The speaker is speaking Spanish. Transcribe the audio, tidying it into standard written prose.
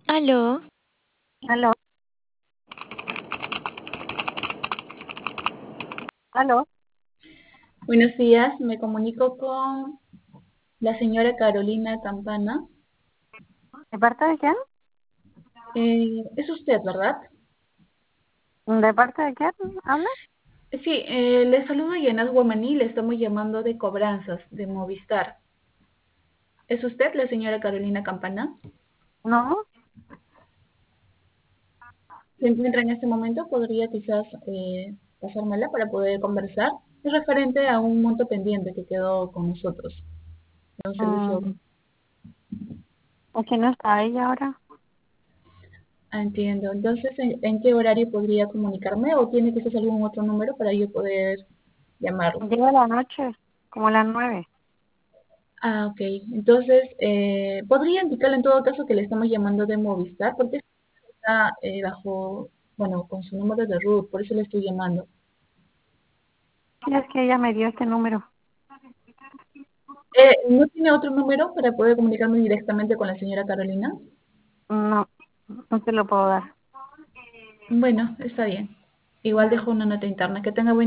Aló, Aló, aló, Buenos días, me comunico con la señora Carolina Campana. ¿de parte de quién? Es usted, ¿verdad? ¿De parte de quién habla? Sí, le saludo Yanaz Guamaní, le estamos llamando de cobranzas de Movistar. ¿Es usted la señora Carolina Campana? No, ¿Se encuentra en este momento? ¿Podría quizás pasármela para poder conversar? Es referente a un monto pendiente que quedó con nosotros, de un servicio. mm, es que no está ella ahora. Entiendo. Entonces, ¿en qué horario podría comunicarme o tiene quizás algún otro número para yo poder llamarlo? Llega la noche, como a las 9. Ah, ok. Entonces, podría indicarle en todo caso que le estamos llamando de Movistar, porque está bajo, bueno, con su número de root, por eso le estoy llamando. Sí, es que ella me dio este número. ¿No tiene otro número para poder comunicarme directamente con la señora Carolina? No, no te lo puedo dar. Bueno, está bien. Igual Bueno. dejo una nota interna. Que tenga buen